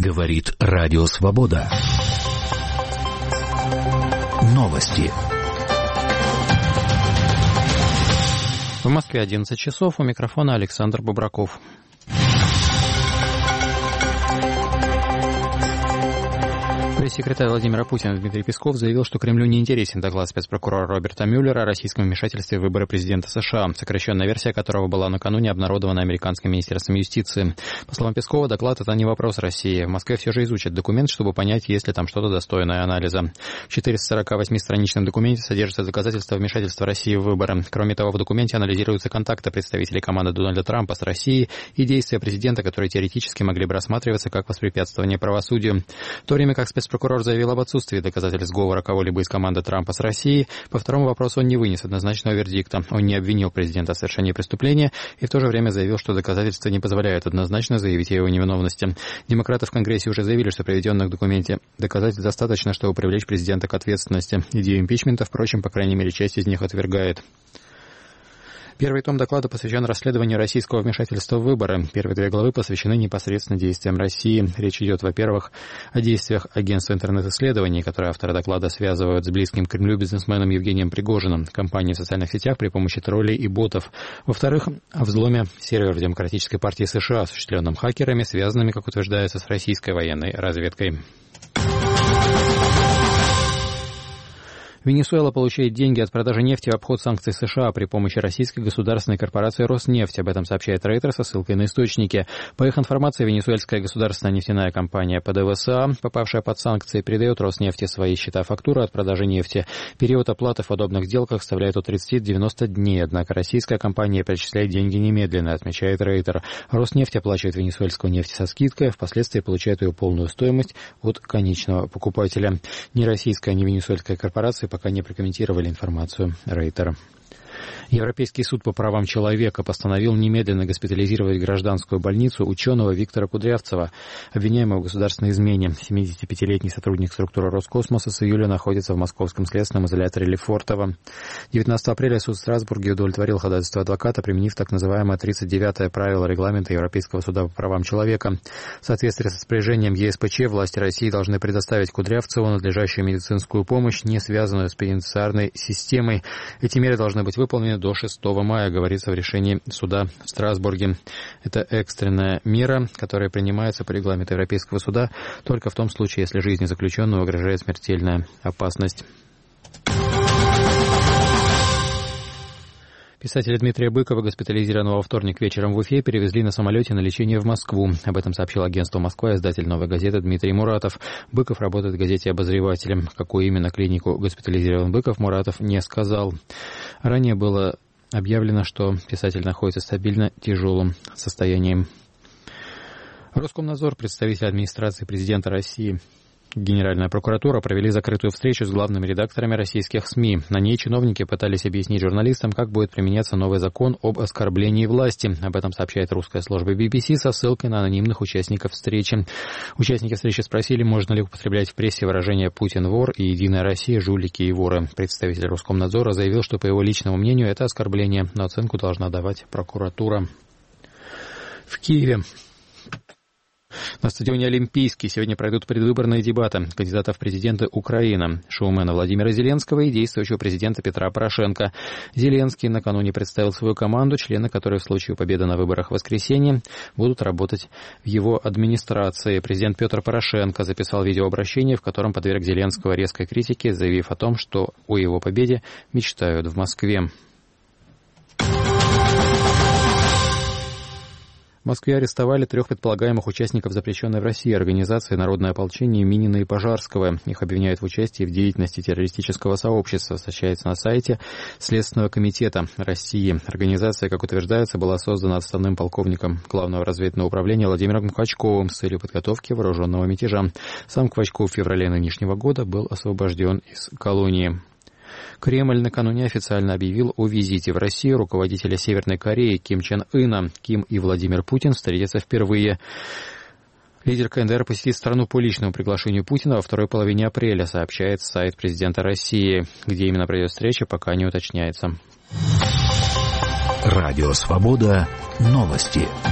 Говорит Радио Свобода. Новости. В Москве 11 часов. У микрофона Александр Бобраков. Пресс-секретарь Владимира Путина Дмитрий Песков заявил, что Кремлю не интересен доклад спецпрокурора Роберта Мюллера о российском вмешательстве в выборы президента США, сокращенная версия которого была накануне обнародована американским министерством юстиции. По словам Пескова, доклад — это не вопрос России. В Москве все же изучат документ, чтобы понять, есть ли там что-то достойное анализа. В 448-страничном документе содержатся доказательства вмешательства России в выборы. Кроме того, в документе анализируются контакты представителей команды Дональда Трампа с Россией и действия президента, которые теоретически могли бы рассматриваться как воспрепятствование правосудию. В то время как спецпрокурор заявил об отсутствии доказательств сговора кого-либо из команды Трампа с Россией, по второму вопросу он не вынес однозначного вердикта. Он не обвинил президента в совершении преступления и в то же время заявил, что доказательства не позволяют однозначно заявить о его невиновности. Демократы в Конгрессе уже заявили, что приведенных в документе доказательств достаточно, чтобы привлечь президента к ответственности. Идею импичмента, впрочем, по крайней мере, часть из них отвергает. Первый том доклада посвящен расследованию российского вмешательства в выборы. Первые две главы посвящены непосредственно действиям России. Речь идет, во-первых, о действиях агентства интернет-исследований, которые авторы доклада связывают с близким к Кремлю бизнесменом Евгением Пригожиным, компанией в социальных сетях при помощи троллей и ботов. Во-вторых, о взломе серверов Демократической партии США, осуществленном хакерами, связанными, как утверждается, с российской военной разведкой. Венесуэла получает деньги от продажи нефти в обход санкций США при помощи российской государственной корпорации «Роснефть». Об этом сообщает Рейтер со ссылкой на источники. По их информации, венесуэльская государственная нефтяная компания ПДВСА, попавшая под санкции, передает «Роснефти» свои счета-фактуры от продажи нефти. Период оплаты в подобных сделках составляет от 30 до 90 дней, однако российская компания перечисляет деньги немедленно, отмечает Рейтер. «Роснефть» оплачивает венесуэльскую нефть со скидкой, впоследствии получает ее полную стоимость от конечного покупателя. Ни российская, ни венесуэльская корпорации пока не прокомментировали информацию Рейтера. Европейский суд по правам человека постановил немедленно госпитализировать в гражданскую больницу ученого Виктора Кудрявцева, обвиняемого в государственной измене. 75-летний сотрудник структуры Роскосмоса с июля находится в московском следственном изоляторе Лефортово. 19 апреля суд в Страсбурге удовлетворил ходатайство адвоката, применив так называемое 39-е правило регламента Европейского суда по правам человека. В соответствии с распоряжением ЕСПЧ власти России должны предоставить Кудрявцеву надлежащую медицинскую помощь, не связанную с пенитенциарной системой. Эти меры должны быть выполнены до 6 мая, говорится в решении суда в Страсбурге. Это экстренная мера, которая принимается по регламенту Европейского суда только в том случае, если жизни заключенного угрожает смертельная опасность. Писателя Дмитрия Быкова, госпитализированного во вторник вечером в Уфе, перевезли на самолете на лечение в Москву. Об этом сообщил агентство «Москва» и издатель «Новой газеты» Дмитрий Муратов. Быков работает в газете «Обозреватель». В какую именно клинику госпитализирован Быков, Муратов не сказал. Ранее было объявлено, что писатель находится в стабильно тяжелом состоянии. Роскомнадзор, представитель администрации президента России, Генеральная прокуратура провели закрытую встречу с главными редакторами российских СМИ. На ней чиновники пытались объяснить журналистам, как будет применяться новый закон об оскорблении власти. Об этом сообщает русская служба BBC со ссылкой на анонимных участников встречи. Участники встречи спросили, можно ли употреблять в прессе выражение «Путин вор» и «Единая Россия жулики и воры». Представитель Роскомнадзора заявил, что, по его личному мнению, это оскорбление, но оценку должна давать прокуратура. В Киеве на стадионе «Олимпийский» сегодня пройдут предвыборные дебаты кандидатов в президенты Украины, шоумена Владимира Зеленского и действующего президента Петра Порошенко. Зеленский накануне представил свою команду, члены которой в случае победы на выборах в воскресенье будут работать в его администрации. Президент Петр Порошенко записал видеообращение, в котором подверг Зеленского резкой критике, заявив о том, что о его победе мечтают в Москве. В Москве арестовали 3 предполагаемых участников запрещенной в России организации «Народное ополчение» Минина и Пожарского. Их обвиняют в участии в деятельности террористического сообщества, сообщается на сайте Следственного комитета России. Организация, как утверждается, была создана отставным полковником Главного разведывательного управления Владимиром Квачковым с целью подготовки вооруженного мятежа. Сам Квачков в феврале нынешнего года был освобожден из колонии. Кремль накануне официально объявил о визите в Россию руководителя Северной Кореи Ким Чен Ына. Ким и Владимир Путин встретятся впервые. Лидер КНДР посетит страну по личному приглашению Путина во второй половине апреля, сообщает сайт президента России. Где именно пройдет встреча, пока не уточняется. Радио «Свобода». Новости.